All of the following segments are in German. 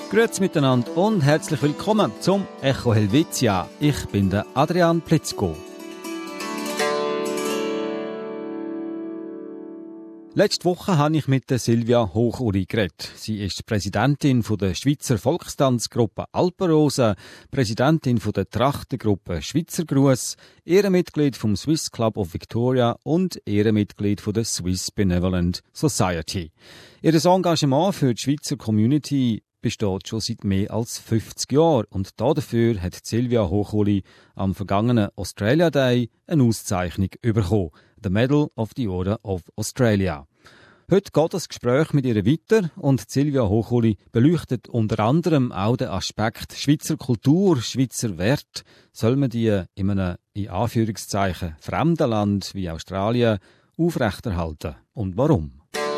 Grüezi miteinander und herzlich willkommen zum Echo Helvetia. Ich bin der Adrian Plitzko. Letzte Woche habe ich mit Silvia Hochuri geredet. Sie ist Präsidentin der Schweizer Volkstanzgruppe Alpenrose, Präsidentin der Trachtengruppe Schweizer Gruß, Ehrenmitglied vom Swiss Club of Victoria und Ehrenmitglied der Swiss Benevolent Society. Ihr Engagement für die Schweizer Community besteht schon seit mehr als 50 Jahren und dafür hat Silvia Hochuri am vergangenen Australia Day eine Auszeichnung bekommen, the Medal of the Order of Australia. Heute geht das Gespräch mit ihr weiter und Silvia Hochuri beleuchtet unter anderem auch den Aspekt Schweizer Kultur, Schweizer Wert. Soll man die in einem, in Anführungszeichen, fremden Land wie Australien aufrechterhalten? Und warum?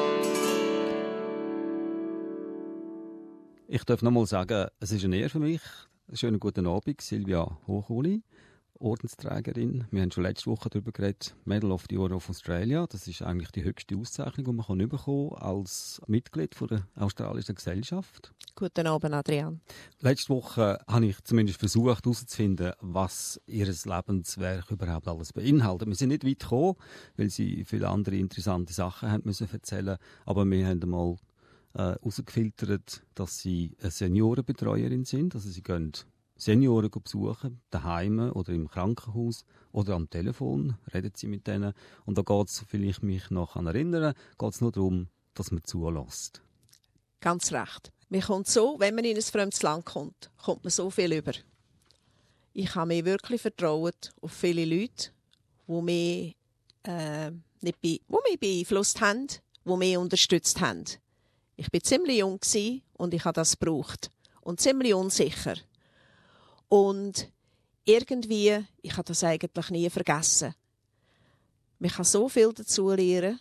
Ich darf noch mal sagen, es ist eine Ehre für mich. Einen schönen guten Abend, Silvia Hochuri, Ordensträgerin. Wir haben schon letzte Woche darüber geredet, Medal of the Order of Australia. Das ist eigentlich die höchste Auszeichnung, die man bekommen kann als Mitglied der australischen Gesellschaft. Guten Abend, Adrian. Letzte Woche habe ich zumindest versucht herauszufinden, was ihr Lebenswerk überhaupt alles beinhaltet. Wir sind nicht weit gekommen, weil sie viele andere interessante Sachen haben müssen erzählen. Aber wir haben einmal herausgefiltert, dass sie eine Seniorenbetreuerin sind. Also sie gehen Senioren besuchen, daheim oder im Krankenhaus oder am Telefon, reden sie mit denen. Und da geht es, will ich mich noch an erinnern, geht es nur darum, dass man zulässt. Ganz recht. Mir kommt so, wenn man in ein fremdes Land kommt, kommt man so viel über. Ich habe mich wirklich vertraut auf viele Leute, die mich, mich beeinflusst haben, die mich unterstützt haben. Ich war ziemlich jung und ich habe das gebraucht. Und ziemlich unsicher. Und irgendwie, ich habe das eigentlich nie vergessen. Man kann so viel dazu lernen.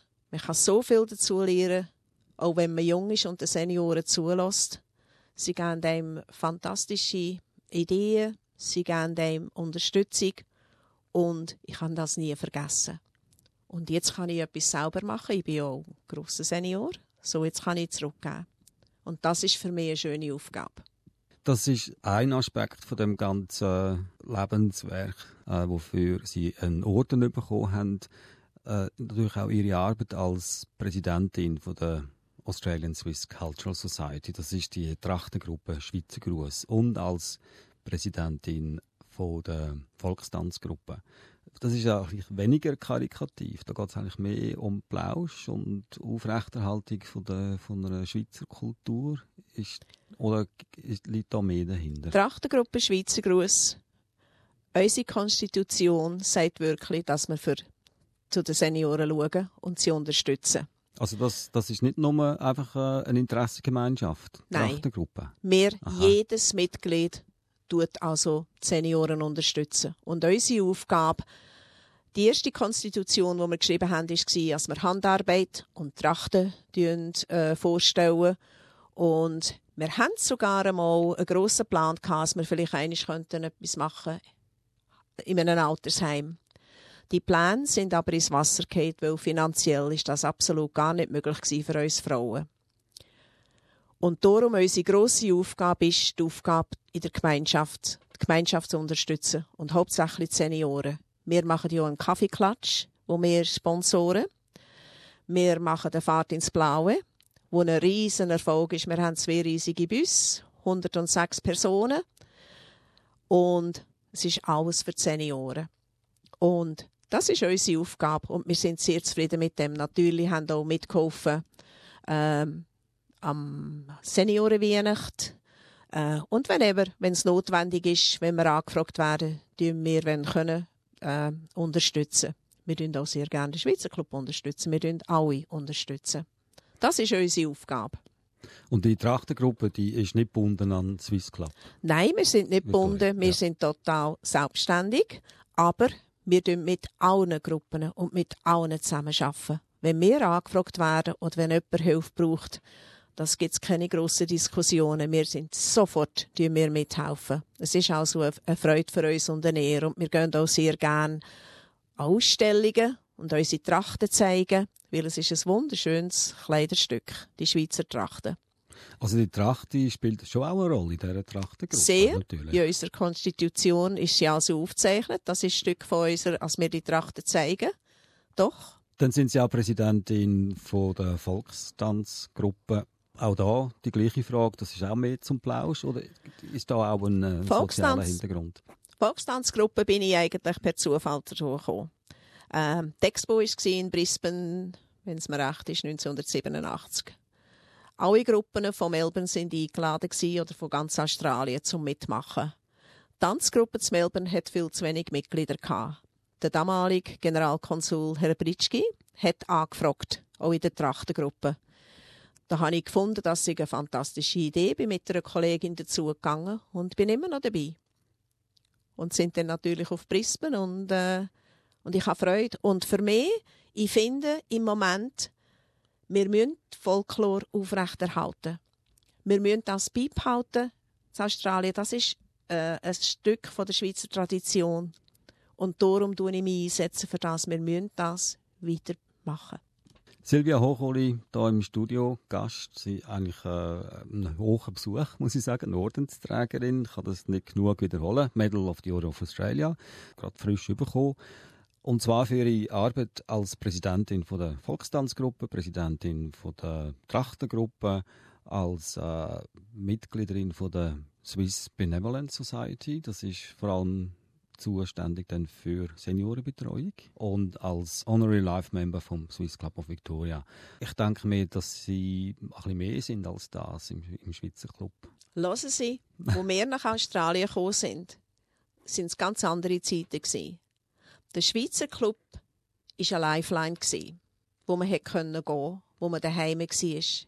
Auch wenn man jung ist und den Senioren zulässt. Sie geben einem fantastische Ideen. Sie geben einem Unterstützung. Und ich habe das nie vergessen. Und jetzt kann ich etwas selber machen. Ich bin ja auch ein grosser Senior. So, jetzt kann ich zurückgeben. Und das ist für mich eine schöne Aufgabe. Das ist ein Aspekt von dem ganzen Lebenswerk, wofür Sie einen Orden bekommen haben. Natürlich auch Ihre Arbeit als Präsidentin von der Australian Swiss Cultural Society. Das ist die Trachtengruppe Schweizer Gruß. Und als Präsidentin von der Volkstanzgruppe. Das ist eigentlich weniger karikativ. Da geht es eigentlich mehr um Plausch und Aufrechterhaltung von einer Schweizer Kultur. Liegt da mehr dahinter? Trachtengruppe Schweizer Gruß. Unsere Konstitution sagt wirklich, dass wir zu den Senioren schauen und sie unterstützen. Also das ist nicht nur einfach eine Interessengemeinschaft, Trachtengruppe? Nein, jedes Mitglied tut also die Senioren unterstützen. Und unsere Aufgabe, die erste Konstitution, die wir geschrieben haben, war, dass wir Handarbeit und Trachten vorstellen. Und wir haben sogar einmal einen grossen Plan gehabt, dass wir vielleicht etwas machen in einem Altersheim. Die Pläne sind aber ins Wasser gefallen, weil finanziell ist das absolut gar nicht möglich gewesen für uns Frauen. Und darum unsere grosse Aufgabe ist, die Aufgabe in der Gemeinschaft, die Gemeinschaft zu unterstützen. Und hauptsächlich die Senioren. Wir machen ja einen Kaffeeklatsch, wo wir sponsoren. Wir machen eine Fahrt ins Blaue, wo ein riesen Erfolg ist. Wir haben 2 riesige Busse, 106 Personen. Und es ist alles für die Senioren. Und das ist unsere Aufgabe. Und wir sind sehr zufrieden mit dem. Natürlich haben auch mitgeholfen, am Seniorenweihnacht. Und wenn es notwendig ist, wenn wir angefragt werden, tun wir, wenn wir können, unterstützen. Wir unterstützen auch sehr gerne den Schweizer Club unterstützen. Wir unterstützen alle unterstützen. Das ist unsere Aufgabe. Und die Trachtengruppe, die ist nicht gebunden an den Swiss Club? Nein, wir sind nicht gebunden. Wir sind total selbstständig. Aber wir arbeiten mit allen Gruppen und mit allen zusammenarbeiten. Wenn wir angefragt werden oder wenn jemand Hilfe braucht, das gibt es keine grossen Diskussionen. Wir sind sofort mithelfen. Es ist also eine Freude für uns und eine Ehre. Und wir gehen auch sehr gerne Ausstellungen und unsere Trachten zeigen, weil es ist ein wunderschönes Kleiderstück, die Schweizer Trachten. Also die Tracht spielt schon auch eine Rolle in dieser Trachtengruppe? Sehr. Natürlich. In unserer Konstitution ist sie also aufgezeichnet. Das ist ein Stück von unserer, als wir die Trachten zeigen. Doch. Dann sind Sie auch Präsidentin von der Volkstanzgruppe. Auch da die gleiche Frage, das ist auch mehr zum Plausch oder ist da auch ein sozialer Hintergrund? Volkstanzgruppe bin ich eigentlich per Zufall dazu gekommen. Die Expo war in Brisbane, wenn es mir recht ist, 1987. Alle Gruppen von Melbourne sind eingeladen oder von ganz Australien zum Mitmachen. Die Tanzgruppe zu Melbourne hat viel zu wenig Mitglieder gehabt. Der damalige Generalkonsul Herr Britschgi hat angefragt, auch in der Trachtengruppe. Da habe ich gefunden, das sei eine fantastische Idee, bin mit einer Kollegin dazugegangen und bin immer noch dabei. Und sind dann natürlich auf Brisbane und ich habe Freude. Und für mich, ich finde im Moment, wir müssen die Folklore aufrechterhalten. Wir müssen das beibehalten. In Australien, das ist ein Stück von der Schweizer Tradition. Und darum setze ich mich ein, für das. Wir müssen das weitermachen. Silvia Hochuli, hier im Studio, Gast. Sie ist eigentlich ein hoher Besuch, muss ich sagen, eine Ordensträgerin. Ich kann das nicht genug wiederholen. Medal of the Order of Australia, gerade frisch bekommen. Und zwar für ihre Arbeit als Präsidentin von der Volkstanzgruppe, Präsidentin von der Trachtengruppe, als Mitgliederin von der Swiss Benevolent Society. Das ist vor allem zuständig dann für Seniorenbetreuung und als Honorary Life Member vom Swiss Club of Victoria. Ich denke mir, dass Sie ein bisschen mehr sind als das im Schweizer Club. Hören Sie, wo wir nach Australien gekommen sind es ganz andere Zeiten gewesen. Der Schweizer Club war eine Lifeline, wo man gehen konnte, wo man daheim war.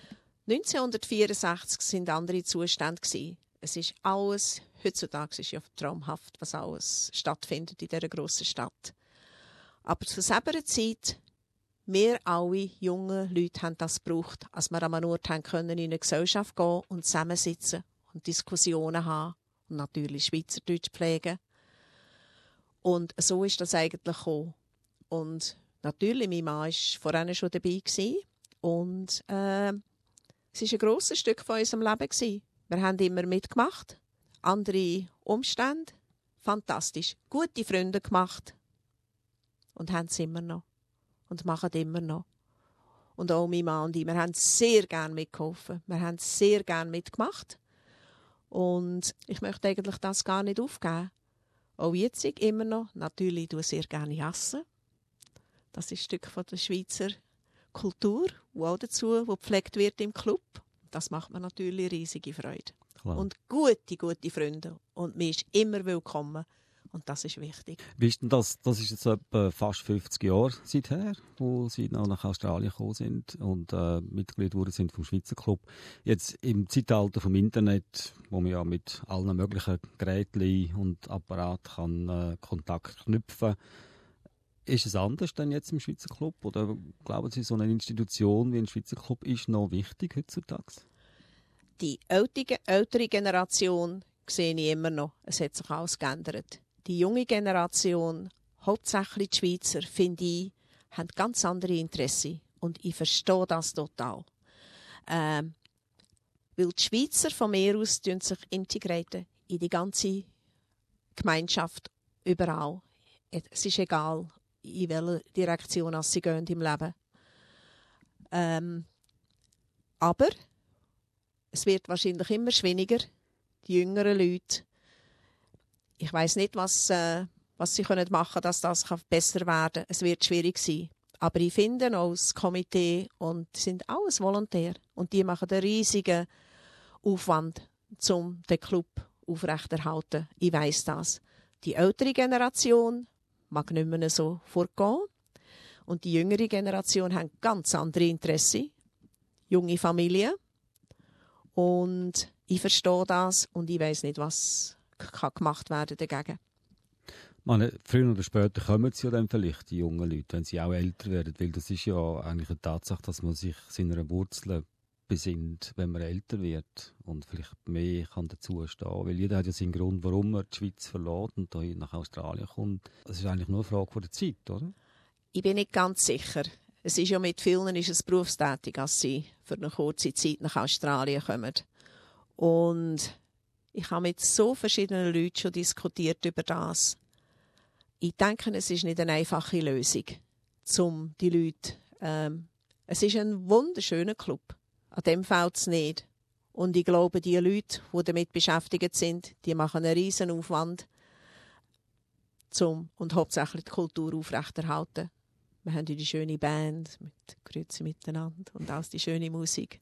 1964 sind andere Zustände. Es ist alles, heutzutage ist ja traumhaft, was alles stattfindet in dieser grossen Stadt. Aber zu selber Zeit, wir alle jungen Leute haben das gebraucht, als wir an einen Ort können, in eine Gesellschaft gehen und zusammensitzen und Diskussionen haben und natürlich Schweizerdeutsch pflegen. Und so ist das eigentlich gekommen. Und natürlich, mein Mann war vorhin schon dabei und es war ein grosses Stück von unserem Leben. Wir haben immer mitgemacht, andere Umstände, fantastisch, gute Freunde gemacht und haben es immer noch und machen es immer noch. Und auch mein Mann und ich, wir haben sehr gerne mitgeholfen, wir haben sehr gerne mitgemacht und ich möchte eigentlich das gar nicht aufgeben. Auch jetzt immer noch, natürlich tue ich sehr gerne essen. Das ist ein Stück von der Schweizer Kultur, wo auch dazu, wo gepflegt wird im Club. Das macht mir natürlich riesige Freude. Klar. Und gute Freunde. Und mir ist immer willkommen. Und das ist wichtig. Wie ist denn das? Das ist jetzt etwa fast 50 Jahre seither, wo Sie noch nach Australien gekommen sind und Mitglied wurden sind vom Schweizer Club. Jetzt im Zeitalter vom Internet, wo man ja mit allen möglichen Geräten und Apparaten kann Kontakt knüpfen. Ist es anders denn jetzt im Schweizer Club? Oder glauben Sie, so eine Institution wie ein Schweizer Club ist noch wichtig heutzutage? Die ältere Generation sehe ich immer noch. Es hat sich alles geändert. Die junge Generation, hauptsächlich die Schweizer, finde ich, haben ganz andere Interessen. Und ich verstehe das total. Weil die Schweizer von mir aus sich integrieren in die ganze Gemeinschaft, überall. Es ist egal, in welche Direktion sie gehen im Leben. Aber es wird wahrscheinlich immer schwieriger. Die jüngeren Leute, ich weiss nicht, was sie machen können, dass das besser werden kann. Es wird schwierig sein. Aber ich finde auch das Komitee und sind alles Volontäre. Und die machen einen riesigen Aufwand, um den Club aufrechterhalten. Ich weiss das. Die ältere Generation mag nicht mehr so vorgehen. Und die jüngere Generation hat ganz andere Interessen. Junge Familien. Und ich verstehe das und ich weiss nicht, was kann gemacht werden dagegen. Meine, früher oder später kommen sie ja dann vielleicht, die jungen Leute, wenn sie auch älter werden. Weil das ist ja eigentlich eine Tatsache, dass man sich seiner Wurzeln besinnt, wenn man älter wird und vielleicht mehr kann dazu stehen. Weil jeder hat ja seinen Grund, warum er die Schweiz verlässt und hier nach Australien kommt. Das ist eigentlich nur eine Frage von der Zeit, oder? Ich bin nicht ganz sicher. Es ist ja mit vielen ist es berufstätig, als sie für eine kurze Zeit nach Australien kommen. Und ich habe mit so verschiedenen Leuten schon diskutiert über das. Ich denke, es ist nicht eine einfache Lösung, um die Leute. Es ist ein wunderschöner Club. An dem fällt es nicht. Und ich glaube, die Leute, die damit beschäftigt sind, die machen einen riesen Aufwand, und hauptsächlich die Kultur aufrechterhalten. Wir haben die schöne Band mit Grüezi miteinander und auch die schöne Musik.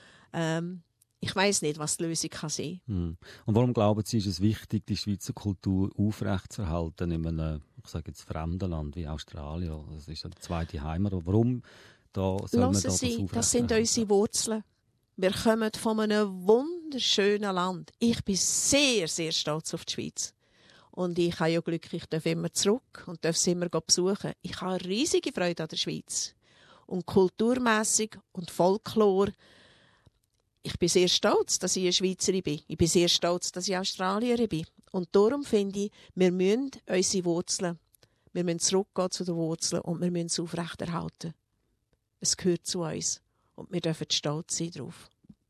Ich weiss nicht, was die Lösung kann sein kann. Und warum glauben Sie, ist es wichtig, die Schweizer Kultur aufrechtzuerhalten in einem, ich sage jetzt, fremden Land wie Australien? Das ist eine zweite Heimat. Aber warum soll man das aufrechterhalten? Das sind unsere Wurzeln. Wir kommen von einem wunderschönen Land. Ich bin sehr, sehr stolz auf die Schweiz. Und ich habe ja Glück, ich darf immer zurück und darf sie immer besuchen. Ich habe eine riesige Freude an der Schweiz. Und kulturmässig und Folklore. Ich bin sehr stolz, dass ich eine Schweizerin bin. Ich bin sehr stolz, dass ich Australierin bin. Und darum finde ich, wir müssen unsere Wurzeln, wir müssen zurückgehen zu den Wurzeln und wir müssen es aufrechterhalten. Es gehört zu uns. Und wir dürfen stolz sein darauf.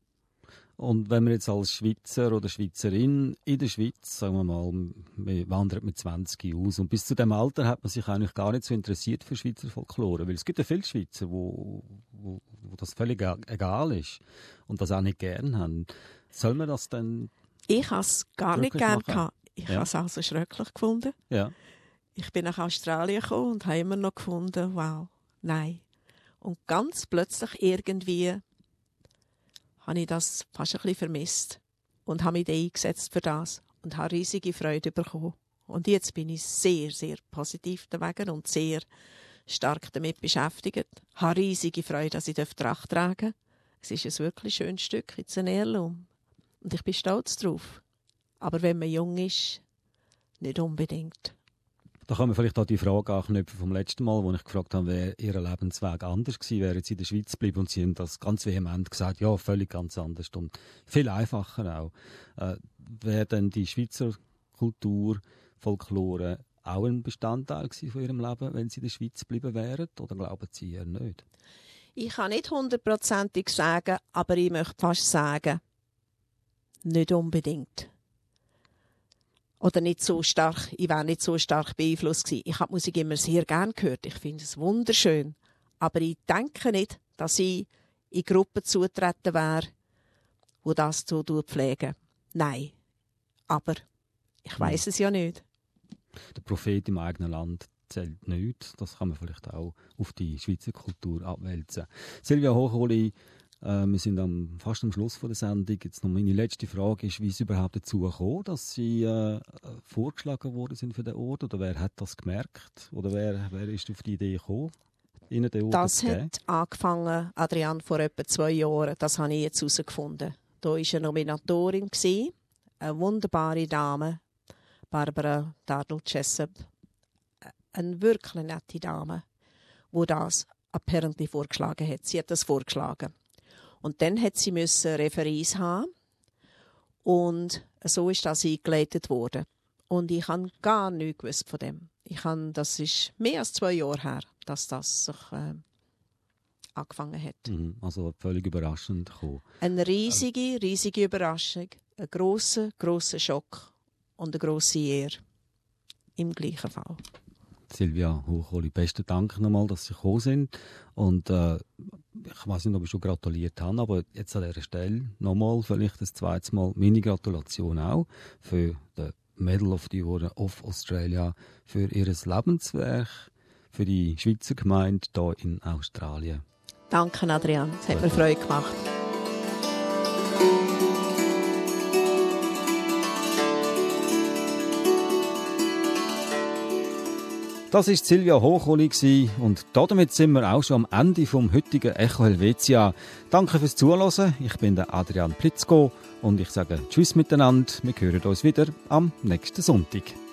Und wenn man jetzt als Schweizer oder Schweizerin in der Schweiz, sagen wir mal, man wandert mit 20 aus und bis zu dem Alter hat man sich eigentlich gar nicht so interessiert für Schweizer Folklore, weil es gibt ja viele Schweizer, wo das völlig egal ist und das auch nicht gern haben. Soll man das dann Ich habe es gar nicht gern gehabt. Ich Ja. habe es also schrecklich gefunden. Ja. Ich bin nach Australien gekommen und habe immer noch gefunden, wow, nein. Und ganz plötzlich irgendwie habe ich das fast ein bisschen vermisst und habe mich dann eingesetzt für das und habe riesige Freude bekommen. Und jetzt bin ich sehr, sehr positiv dagegen und sehr stark damit beschäftigt. Ich habe riesige Freude, dass ich Tracht tragen darf. Es ist ein wirklich schönes Stück, jetzt ein Heirloom. Und ich bin stolz drauf. Aber wenn man jung ist, nicht unbedingt. Da kann man vielleicht auch die Frage anknüpfen vom letzten Mal, wo ich gefragt habe, wäre Ihr Lebensweg anders gewesen, wären Sie in der Schweiz geblieben und Sie haben das ganz vehement gesagt, ja, völlig ganz anders und viel einfacher auch. Wäre denn die Schweizer Kultur, Folklore auch ein Bestandteil gewesen von Ihrem Leben, wenn Sie in der Schweiz geblieben wären, oder glauben Sie eher nicht? Ich kann nicht 100%ig sagen, aber ich möchte fast sagen, nicht unbedingt. Oder nicht so stark, ich wäre nicht so stark beeinflusst gewesen. Ich habe die Musik immer sehr gern gehört. Ich finde es wunderschön. Aber ich denke nicht, dass ich in Gruppen zutreten wäre, die das so pflegen. Nein. Aber ich weiss es ja nicht. Der Prophet im eigenen Land zählt nicht. Das kann man vielleicht auch auf die Schweizer Kultur abwälzen. Silvia Hocholi, wir sind fast am Schluss der Sendung. Jetzt noch meine letzte Frage ist, wie es überhaupt dazu kam, dass Sie vorgeschlagen worden sind für den Ort? Oder wer hat das gemerkt? Oder wer ist auf die Idee gekommen, Ihnen den Ort Das zu geben? hat angefangen, Adrian, vor etwa 2 Jahren. Das habe ich jetzt herausgefunden. Da war eine Nominatorin, eine wunderbare Dame, Barbara Dardel-Jessup. Eine wirklich nette Dame, die das apparently vorgeschlagen hat. Sie hat das vorgeschlagen. Und dann hat sie Referees haben. Und so ist das eingeleitet worden. Und ich habe gar nichts gewusst von dem. Das ist mehr als 2 Jahre her, dass das sich angefangen hat. Also völlig überraschend gekommen. Eine riesige Überraschung. Ein grosser Schock und eine grosse Ehre. Im gleichen Fall. Silvia Hocholi, besten Dank nochmal, dass Sie gekommen sind. Und ich weiß nicht, ob ich schon gratuliert habe, aber jetzt an dieser Stelle nochmal, vielleicht das zweite Mal, meine Gratulation auch für den Medal of the Order of Australia, für Ihr Lebenswerk, für die Schweizer Gemeinde hier in Australien. Danke, Adrian. Es hat mir Freude gemacht. Das war Silvia Hocholi und damit sind wir auch schon am Ende vom heutigen Echo Helvetia. Danke fürs Zuhören. Ich bin der Adrian Plitzko und ich sage Tschüss miteinander. Wir hören uns wieder am nächsten Sonntag.